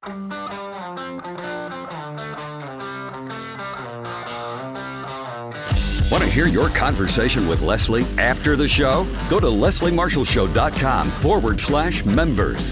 Want to hear your conversation with Leslie after the show? Go to lesliemarshallshow.com/members.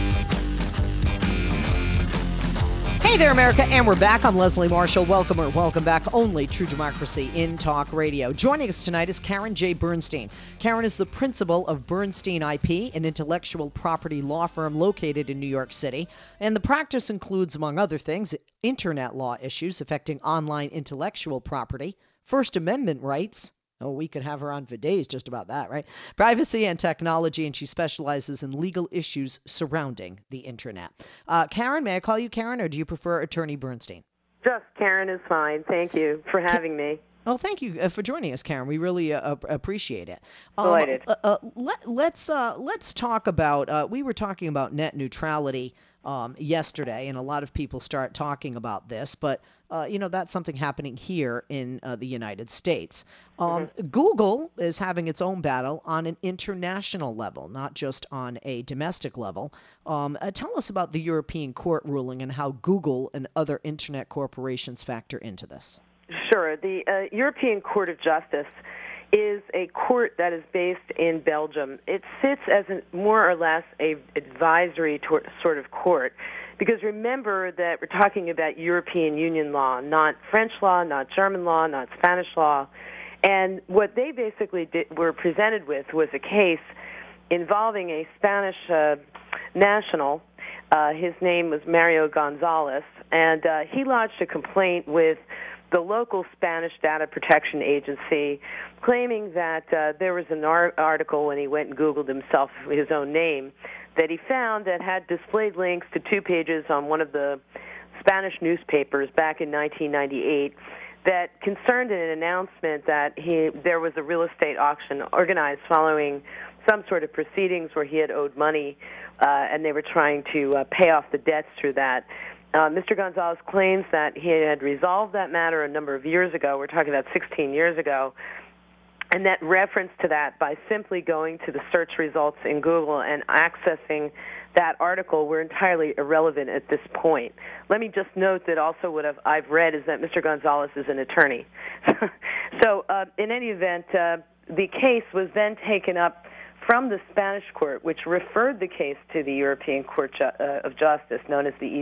Hey there, America, and we're back. I'm Leslie Marshall. Welcome back. Only True Democracy in Talk Radio. Joining us tonight is Karen J. Bernstein. Karen is the principal of Bernstein IP, an intellectual property law firm located in New York City. And the practice includes, among other things, internet law issues affecting online intellectual property, First Amendment rights. Oh, we could have her on for days just about that, right? Privacy and technology, and she specializes in legal issues surrounding the internet. Karen, may I call you Karen, or do you prefer Attorney Bernstein? Just Karen is fine. Thank you for having me. Well, thank you for joining us, Karen. We really appreciate it. Delighted. Let's talk about. We were talking about net neutrality yesterday, and a lot of people start talking about this, but that's something happening here in the United States. Google is having its own battle on an international level, not just on a domestic level. Tell us about the European court ruling and how Google and other internet corporations factor into this. Sure. The European Court of Justice is a court that is based in Belgium. It sits as more or less a advisory sort of court, because remember that we're talking about European Union law, not French law, not German law, not Spanish law. And what they basically were presented with was a case involving a Spanish national. His name was Mario Gonzalez, and he lodged a complaint with the local Spanish Data Protection Agency, claiming that there was an article when he went and Googled himself his own name that he found that had displayed links to 2 pages on one of the Spanish newspapers back in 1998 that concerned an announcement that there was a real estate auction organized following some sort of proceedings where he had owed money, and they were trying to pay off the debts through that. Mr. Gonzalez claims that he had resolved that matter a number of years ago. We're talking about 16 years ago. And that reference to that by simply going to the search results in Google and accessing that article were entirely irrelevant at this point. Let me just note that also what I've read is that Mr. Gonzalez is an attorney. So in any event, the case was then taken up from the Spanish court, which referred the case to the European Court of Justice, known as the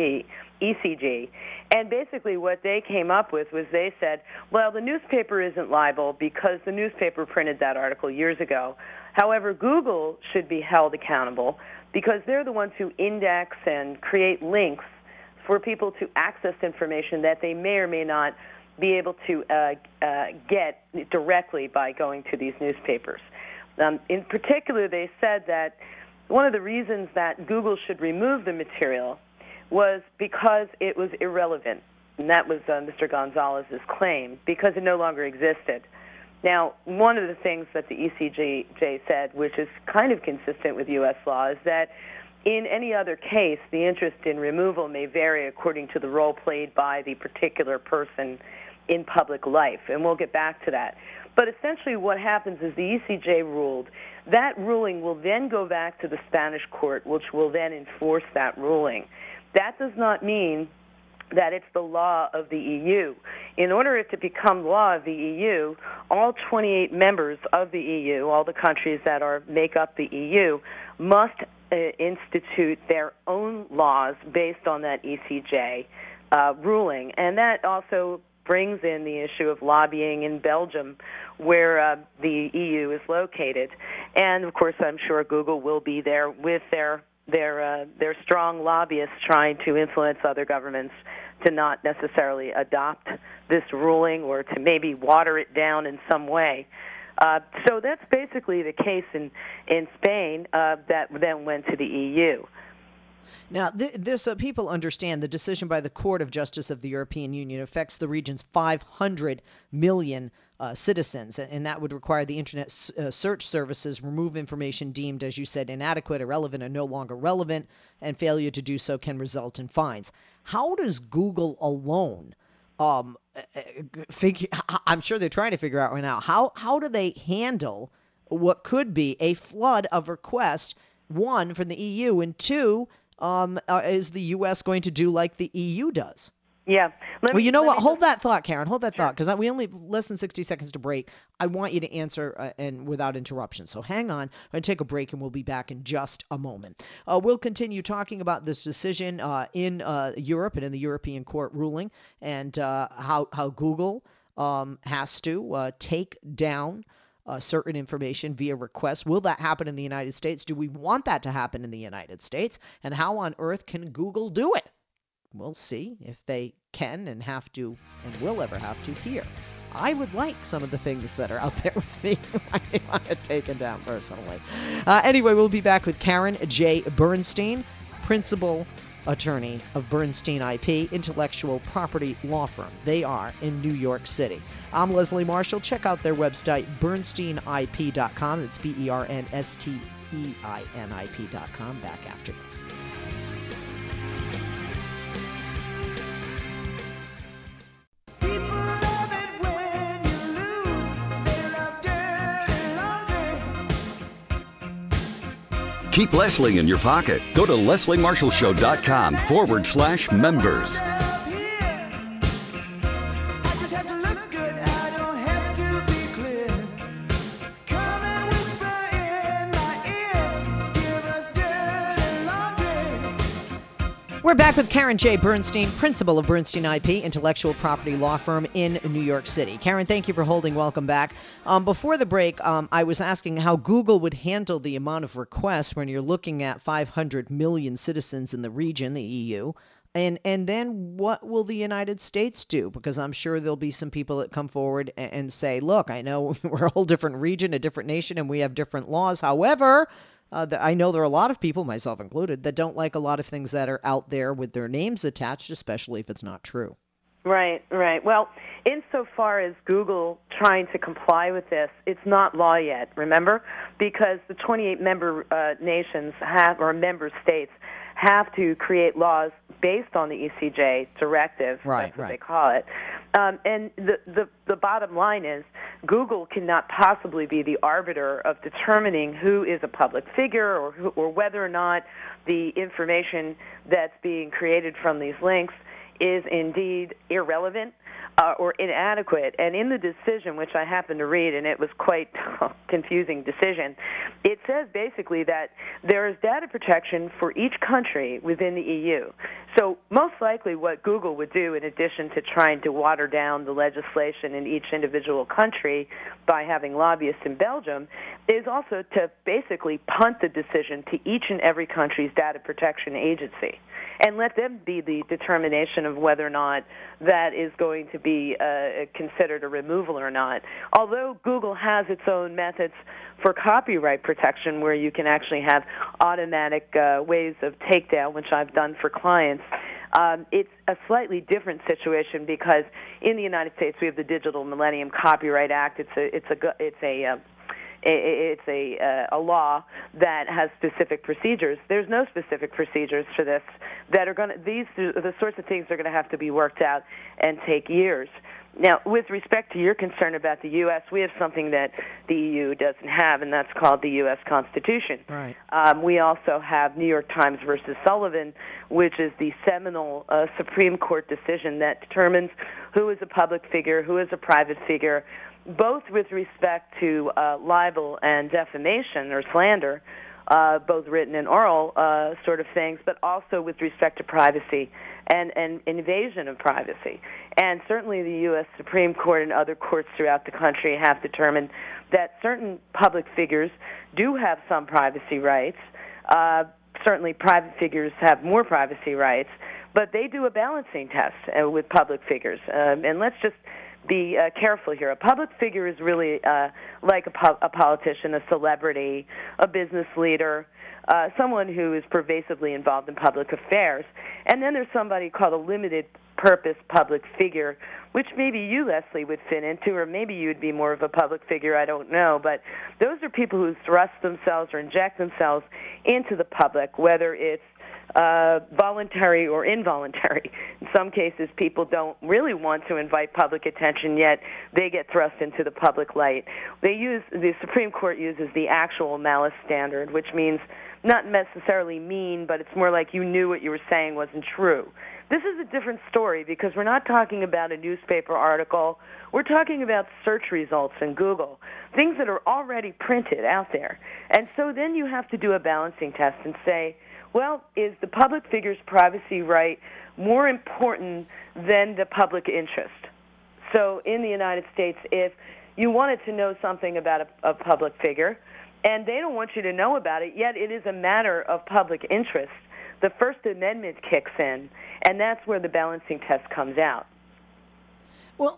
ECJ. And basically what they came up with was they said, well, the newspaper isn't liable because the newspaper printed that article years ago. However, Google should be held accountable because they're the ones who index and create links for people to access information that they may or may not be able to get directly by going to these newspapers. In particular, they said that one of the reasons that Google should remove the material was because it was irrelevant, and that was Mr. Gonzalez's claim, because it no longer existed. Now, one of the things that the ECJ said, which is kind of consistent with U.S. law, is that in any other case, the interest in removal may vary according to the role played by the particular person in public life, and we'll get back to that. But essentially what happens is the ECJ ruled. That ruling will then go back to the Spanish court, which will then enforce that ruling. That does not mean that it's the law of the EU. In order it to become law of the EU, all 28 members of the EU, all the countries that make up the EU, must institute their own laws based on that ECJ ruling. And that also brings in the issue of lobbying in Belgium, where the EU is located. And, of course, I'm sure Google will be there with their strong lobbyists trying to influence other governments to not necessarily adopt this ruling or to maybe water it down in some way. So that's basically the case in Spain that then went to the EU. Now, this people understand the decision by the Court of Justice of the European Union affects the region's 500 million citizens, and that would require the Internet search services remove information deemed, as you said, inadequate, irrelevant, or no longer relevant, and failure to do so can result in fines. How does Google alone I'm sure they're trying to figure out right now, how do they handle what could be a flood of requests, one, from the EU, and two, is the U.S. going to do like the EU does? Yeah. Well, you know what? Hold that thought, Karen. Hold that thought, because we only have less than 60 seconds to break. I want you to answer and without interruption. So hang on. I'm going to take a break, and we'll be back in just a moment. We'll continue talking about this decision in Europe and in the European Court ruling, and how Google has to take down certain information via request. Will that happen in the United States? Do we want that to happen in the United States? And how on earth can Google do it? We'll see if they can and have to and will ever have to here. I would like some of the things that are out there with me. I want it taken down personally. Anyway, we'll be back with Karen J. Bernstein, principal attorney of Bernstein IP, intellectual property law firm. They are in New York City. I'm Leslie Marshall. Check out their website, bernsteinip.com. It's BERNSTEINIP.com. Back after this. Keep Leslie in your pocket. Go to lesliemarshallshow.com/members. We're back with Karen J. Bernstein, principal of Bernstein IP, intellectual property law firm in New York City. Karen, thank you for holding. Welcome back. Before the break, I was asking how Google would handle the amount of requests when you're looking at 500 million citizens in the region, the EU. And then what will the United States do? Because I'm sure there'll be some people that come forward and say, look, I know we're a whole different region, a different nation, and we have different laws. However, I know there are a lot of people, myself included, that don't like a lot of things that are out there with their names attached, especially if it's not true. Right, right. Well, insofar as Google trying to comply with this, it's not law yet, remember? Because the 28 member nations or member states have to create laws based on the ECJ directive. Right, that's what they call it. And the bottom line is Google cannot possibly be the arbiter of determining who is a public figure or whether or not the information that's being created from these links is indeed irrelevant or inadequate. And in the decision, which I happened to read, and it was quite a confusing decision, it says basically that there is data protection for each country within the EU. So most likely what Google would do, in addition to trying to water down the legislation in each individual country by having lobbyists in Belgium, is also to basically punt the decision to each and every country's data protection agency and let them be the determination of whether or not that is going to be considered a removal or not. Although Google has its own methods for copyright protection where you can actually have automatic ways of takedown, which I've done for clients, it's a slightly different situation because in the United States we have the Digital Millennium Copyright Act. It's a law that has specific procedures. There's no specific procedures for this that are the sorts of things are going to have to be worked out and take years. Now, with respect to your concern about the U.S., we have something that the EU doesn't have, and that's called the U.S. Constitution. Right. We also have New York Times versus Sullivan, which is the seminal Supreme Court decision that determines who is a public figure, who is a private figure, both with respect to libel and defamation or slander, both written and oral sort of things, but also with respect to privacy and invasion of privacy. And certainly the U.S. Supreme Court and other courts throughout the country have determined that certain public figures do have some privacy rights. Certainly private figures have more privacy rights, but they do a balancing test with public figures. And let's just be careful here. A public figure is really like a politician, a celebrity, a business leader, someone who is pervasively involved in public affairs. And then there's somebody called a limited purpose public figure, which maybe you, Leslie, would fit into, or maybe you would be more of a public figure, I don't know. But those are people who thrust themselves or inject themselves into the public, whether it's voluntary or involuntary. In some cases, people don't really want to invite public attention, yet they get thrust into the public light. The Supreme Court uses the actual malice standard, which means not necessarily mean, but it's more like you knew what you were saying wasn't true. This is a different story because we're not talking about a newspaper article. We're talking about search results in Google, things that are already printed out there. And so then you have to do a balancing test and say, well, is the public figure's privacy right more important than the public interest? So in the United States, if you wanted to know something about a public figure, and they don't want you to know about it, yet it is a matter of public interest, the First Amendment kicks in, and that's where the balancing test comes out. Well,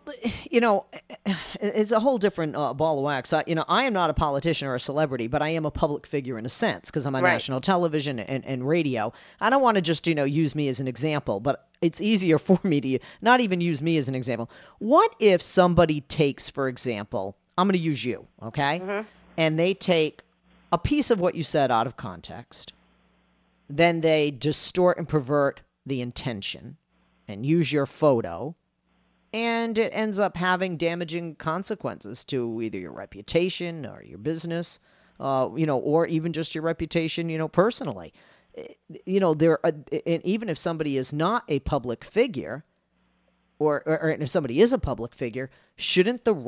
it's a whole different ball of wax. I am not a politician or a celebrity, but I am a public figure in a sense because I'm on national television and radio. I don't want to just, use me as an example, but it's easier for me to not even use me as an example. What if somebody takes, for example, I'm going to use you, okay? Mm-hmm. And they take a piece of what you said out of context, then they distort and pervert the intention and use your photo, and it ends up having damaging consequences to either your reputation or your business, or even just your reputation, personally. And even if somebody is not a public figure, or if somebody is a public figure, shouldn't the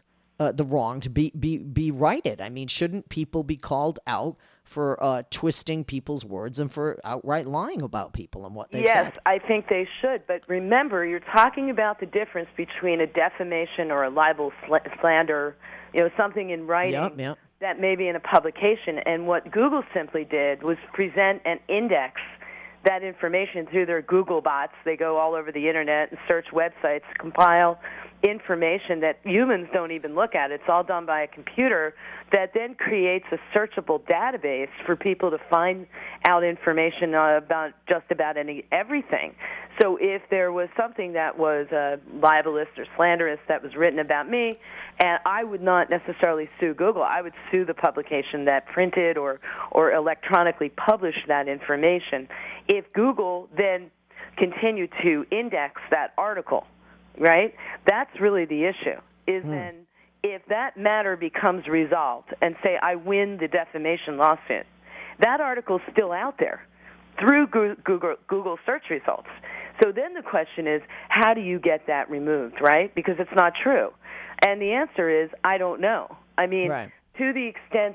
wronged be righted? I mean, shouldn't people be called out for twisting people's words and for outright lying about people and what they've said? Yes, I think they should. But remember, you're talking about the difference between a defamation or a libel, slander, something in writing that may be in a publication. And what Google simply did was present and index that information through their Google bots. They go all over the Internet and search websites, compile information that humans don't even look at. It's all done by a computer that then creates a searchable database for people to find out information about just about everything. So if there was something that was libelous or slanderous that was written about me, and I would not necessarily sue Google, I would sue the publication that printed or electronically published that information. If Google then continued to index that article, right? That's really the issue, is then if that matter becomes resolved and say I win the defamation lawsuit, that article's still out there through Google search results. So then the question is, how do you get that removed, right? Because it's not true. And the answer is, I don't know. I mean, to the extent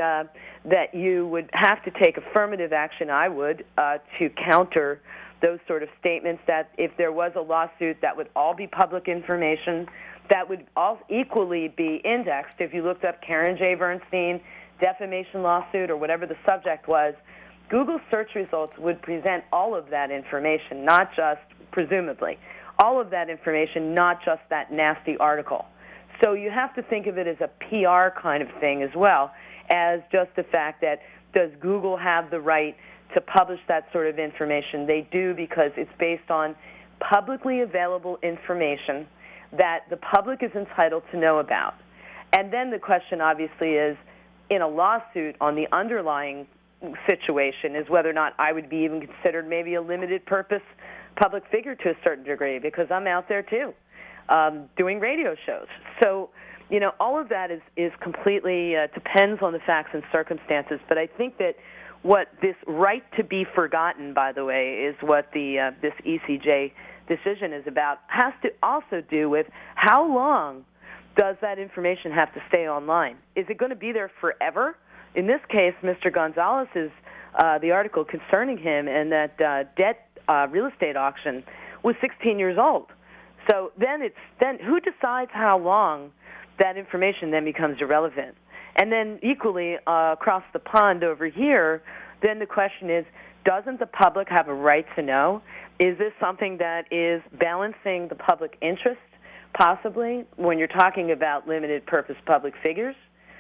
that you would have to take affirmative action, I would, to counter those sort of statements, that if there was a lawsuit, that would all be public information, that would all equally be indexed. If you looked up Karen J. Bernstein defamation lawsuit or whatever the subject was, Google search results would present all of that information, not just, presumably, all of that information, not just that nasty article. So you have to think of it as a PR kind of thing as well, as just the fact that does Google have the right to publish that sort of information? They do, because it's based on publicly available information that the public is entitled to know about. And then the question obviously is, in a lawsuit on the underlying situation, is whether or not I would be even considered maybe a limited purpose public figure to a certain degree, because I'm out there too, doing radio shows. So, all of that is completely depends on the facts and circumstances. But I think that what this right to be forgotten, by the way, is what this ECJ decision is about, has to also do with how long does that information have to stay online? Is it going to be there forever? In this case, Mr. Gonzalez's, the article concerning him and that debt real estate auction was 16 years old. So then who decides how long that information then becomes irrelevant? And then equally across the pond over here, then the question is, doesn't the public have a right to know? Is this something that is balancing the public interest, possibly, when you're talking about limited purpose public figures?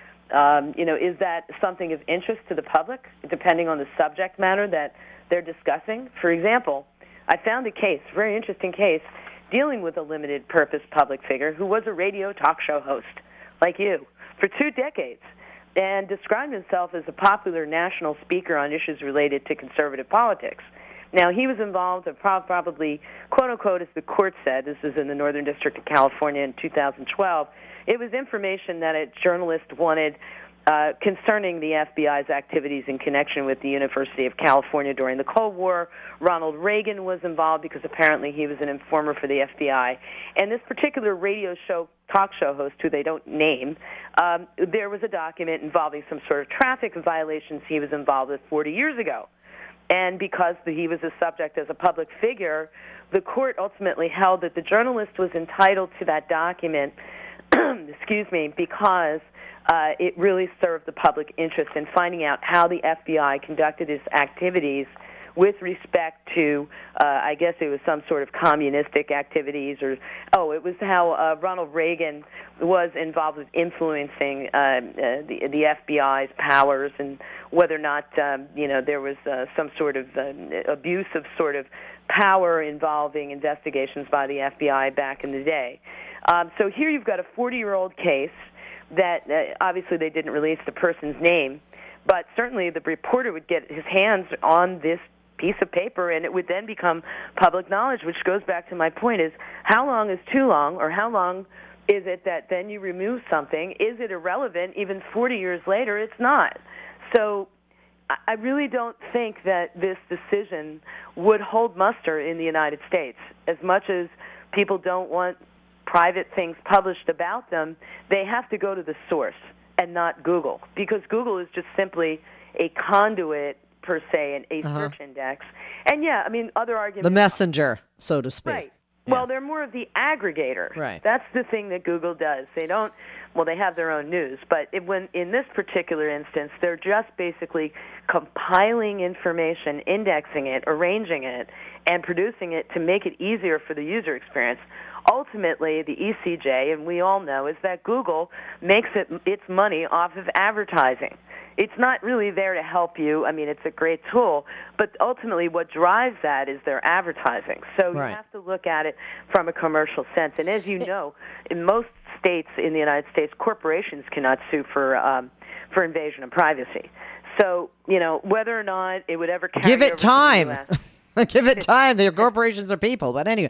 Is that something of interest to the public, depending on the subject matter that they're discussing? For example, I found a case, a very interesting case, dealing with a limited purpose public figure who was a radio talk show host, like you, for 2 decades. and described himself as a popular national speaker on issues related to conservative politics. Now, he was involved, probably, quote-unquote, as the court said, this is in the Northern District of California in 2012, it was information that a journalist wanted concerning the FBI's activities in connection with the University of California during the Cold War. Ronald Reagan was involved because apparently he was an informer for the FBI. And this particular talk show host, who they don't name, there was a document involving some sort of traffic violations he was involved with 40 years ago. And because he was a subject as a public figure, the court ultimately held that the journalist was entitled to that document, because it really served the public interest in finding out how the FBI conducted its activities with respect to, I guess it was some sort of communistic activities, it was how Ronald Reagan was involved with influencing the FBI's powers, and whether or not, there was some sort of abuse of sort of power involving investigations by the FBI back in the day. So here you've got a 40-year-old case that obviously they didn't release the person's name, but certainly the reporter would get his hands on this piece of paper, and it would then become public knowledge, which goes back to my point is, how long is too long, or how long is it that then you remove something? Is it irrelevant? Even 40 years later, it's not. So I really don't think that this decision would hold muster in the United States. As much as people don't want private things published about them, they have to go to the source and not Google, because Google is just simply a conduit per se, and a search index. And other arguments. The messenger, so to speak. Right. Yes. Well, they're more of the aggregator. Right. That's the thing that Google does. They have their own news, but when in this particular instance, they're just basically compiling information, indexing it, arranging it, and producing it to make it easier for the user experience. Ultimately, the ECJ, and we all know, is that Google makes its money off of advertising. It's not really there to help you. I mean, it's a great tool, but ultimately what drives that is their advertising. So you have to look at it from a commercial sense. And as you know, in most states in the United States, corporations cannot sue for invasion of privacy. So, whether or not it would ever carry Give it time. To the US, Give it time. The corporations are people. But anyway,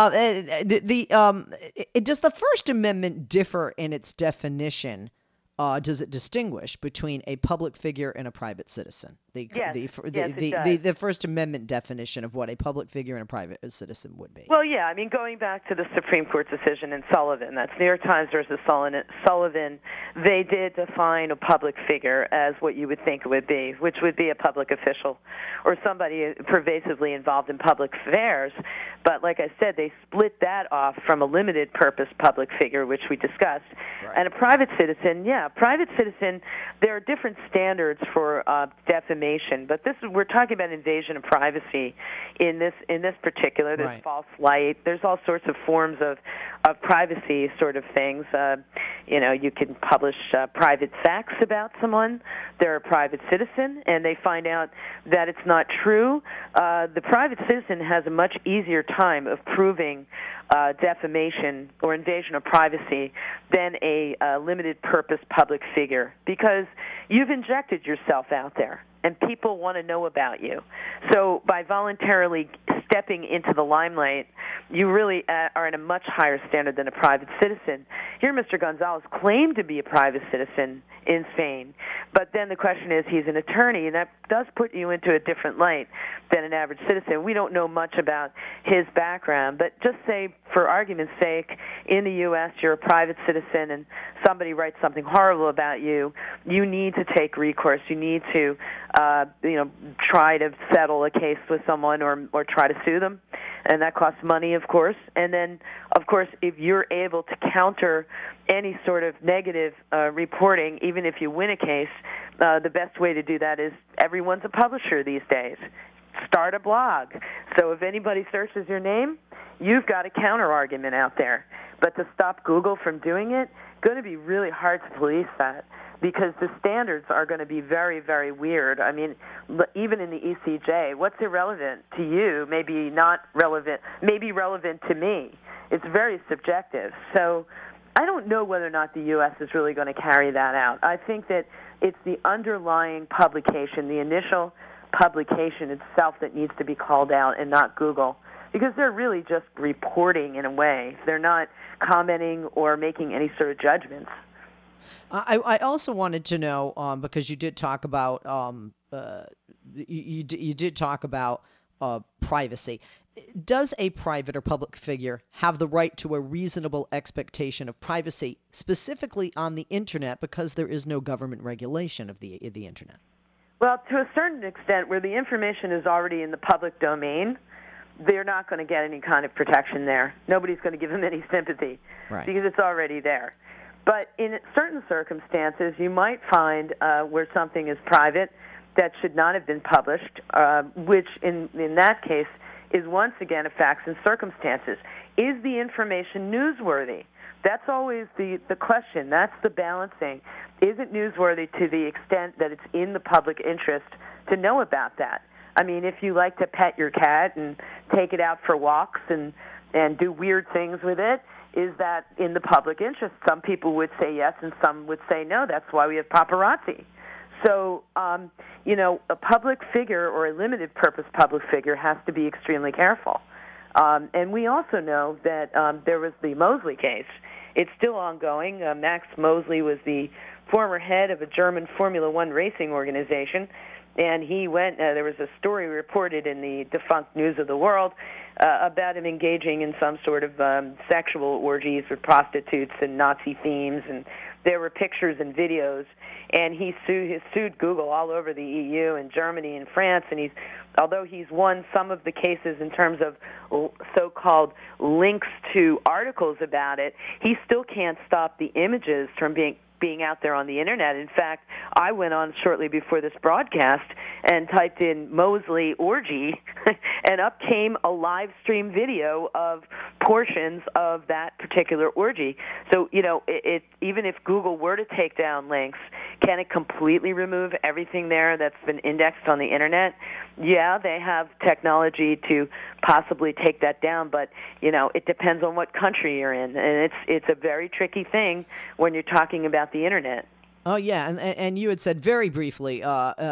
does the First Amendment differ in its definition? Does it distinguish between a public figure and a private citizen? The First Amendment definition of what a public figure and a private citizen would be. Well, yeah. I mean, going back to the Supreme Court decision in Sullivan, that's New York Times versus Sullivan, they did define a public figure as what you would think it would be, which would be a public official or somebody pervasively involved in public affairs. But like I said, they split that off from a limited purpose public figure, which we discussed, and a private citizen. Yeah, private citizen. There are different standards for defamation, but we're talking about invasion of privacy in this particular. There's false light. There's all sorts of forms of privacy sort of things. You can publish private facts about someone. They're a private citizen, and they find out that it's not true. The private citizen has a much easier time of proving defamation or invasion of privacy than a limited purpose public figure, because you've injected yourself out there and people want to know about you. So by voluntarily stepping into the limelight, you really are in a much higher standard than a private citizen. Here, Mr. Gonzalez claimed to be a private citizen in Spain, but then the question is, he's an attorney, and that does put you into a different light than an average citizen. We don't know much about his background, but just say, for argument's sake, in the U.S., you're a private citizen and somebody writes something horrible about you, you need to take recourse. You need to try to settle a case with someone or try to sue them, and that costs money, of course. And then, of course, if you're able to counter any sort of negative reporting, even if you win a case, the best way to do that is, everyone's a publisher these days. Start a blog. So if anybody searches your name, you've got a counter-argument out there. But to stop Google from doing it, going to be really hard to police that, because the standards are going to be very, very weird. I mean, even in the ECJ, what's irrelevant to you may be not relevant, may be relevant to me. It's very subjective. So I don't know whether or not the U.S. is really going to carry that out. I think that It's the underlying publication, the initial publication itself that needs to be called out, and not Google, because they're really just reporting in a way. They're not commenting or making any sort of judgments. I also wanted to know, because you did talk about you did talk about privacy. Does a private or public figure have the right to a reasonable expectation of privacy, specifically on the internet, because there is no government regulation of the internet? Well, to a certain extent, where the information is already in the public domain, they're not going to get any kind of protection there. Nobody's going to give them any sympathy, right, because it's already there. But in certain circumstances, you might find where something is private that should not have been published, which in that case is once again a facts and circumstances. Is the information newsworthy? That's always the question. That's the balancing. Is it newsworthy to the extent that it's in the public interest to know about that? I mean, if you like to pet your cat and take it out for walks and do weird things with it, is that in the public interest? Some people would say yes, and some would say no. That's why we have paparazzi. So, a public figure or a limited purpose public figure has to be extremely careful. And we also know that there was the Mosley case. It's still ongoing. Max Mosley was the former head of a German Formula One racing organization, and he went, there was a story reported in the defunct News of the World about him engaging in some sort of sexual orgies with prostitutes and Nazi themes, and there were pictures and videos, and he sued Google all over the EU and Germany and France, and although he's won some of the cases in terms of so-called links to articles about it, he still can't stop the images from being out there on the internet. In fact, I went on shortly before this broadcast and typed in Mosley orgy, and up came a live stream video of portions of that particular orgy. So, even if Google were to take down links, can it completely remove everything there that's been indexed on the internet? Yeah, they have technology to possibly take that down, but it depends on what country you're in, and it's a very tricky thing when you're talking about the internet. Oh, yeah, and you had said very briefly,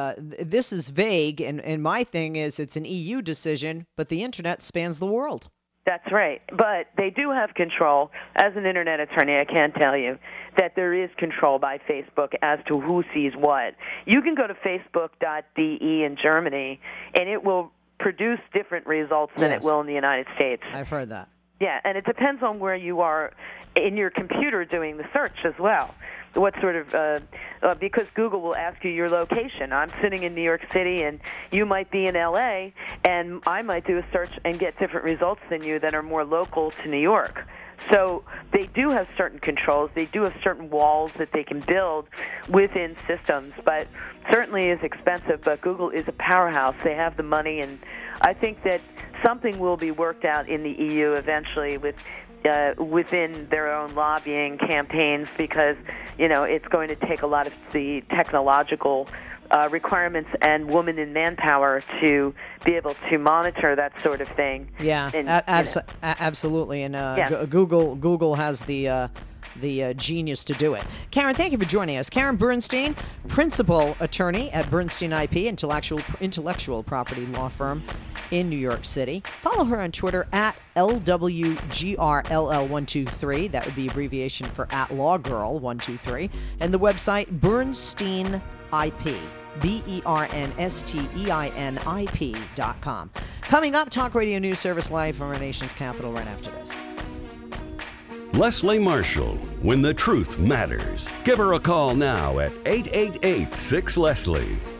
this is vague, and my thing is it's an EU decision, but the internet spans the world. That's right, but they do have control. As an internet attorney, I can tell you that there is control by Facebook as to who sees what. You can go to facebook.de in Germany, and it will produce different results than it will in the United States. I've heard that. Yeah, and it depends on where you are in your computer doing the search as well. What sort of, because Google will ask you your location. I'm sitting in New York City, and you might be in L.A., and I might do a search and get different results than you that are more local to New York. So they do have certain controls. They do have certain walls that they can build within systems, but certainly is expensive. But Google is a powerhouse. They have the money, and I think that something will be worked out in the EU eventually within their own lobbying campaigns, because it's going to take a lot of the technological requirements and woman in manpower to be able to monitor that sort of thing. Yeah, and, absolutely. And Google has the genius to do it. Karen, thank you for joining us. Karen Bernstein, principal attorney at Bernstein IP, intellectual property law firm in New York City. Follow her on Twitter at LWGRLL123. That would be abbreviation for @lawgirl123. And the website Bernstein IP. BERNSTEINIP.com. Coming up, Talk Radio News Service live from our nation's capital right after this. Leslie Marshall, when the truth matters. Give her a call now at 888-6-LESLIE.